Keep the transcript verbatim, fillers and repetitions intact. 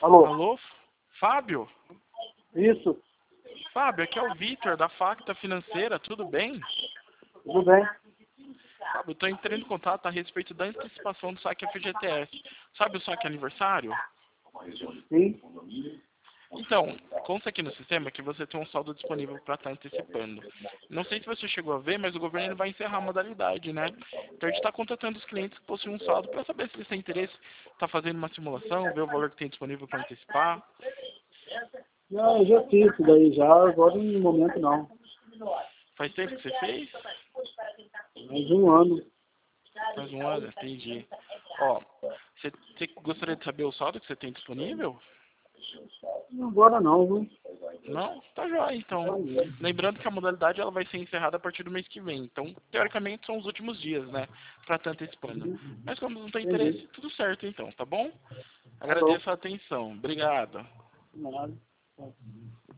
Alô? Alô? Fábio? Isso, Fábio, aqui é o Vitor, da Facta Financeira, tudo bem? tudo bem? Fábio, estou entrando em contato a respeito da antecipação do saque F G T S. Sabe o saque aniversário? Sim, Então, consta aqui no sistema que você tem um saldo disponível para estar antecipando. Não sei se você chegou a ver, mas o governo ele vai encerrar a modalidade, né? Então a gente está contatando os clientes que possuem um saldo para saber se eles têm interesse, está fazendo uma simulação, ver o valor que tem disponível para antecipar. já, eu já fiz isso daí já, agora no momento não. Faz tempo que você fez? Mais de um ano. Faz um ano, entendi. Ó, você, você gostaria de saber o saldo que você tem disponível? Agora não, viu? Não? Tá jóia, então. Lembrando que a modalidade ela vai ser encerrada a partir do mês que vem. Então, teoricamente, são os últimos dias, né? Pra estar antecipando. Mas como não tem interesse, Entendi. tudo certo, então, tá bom? Tá bom. Agradeço a atenção. Obrigado. Nada.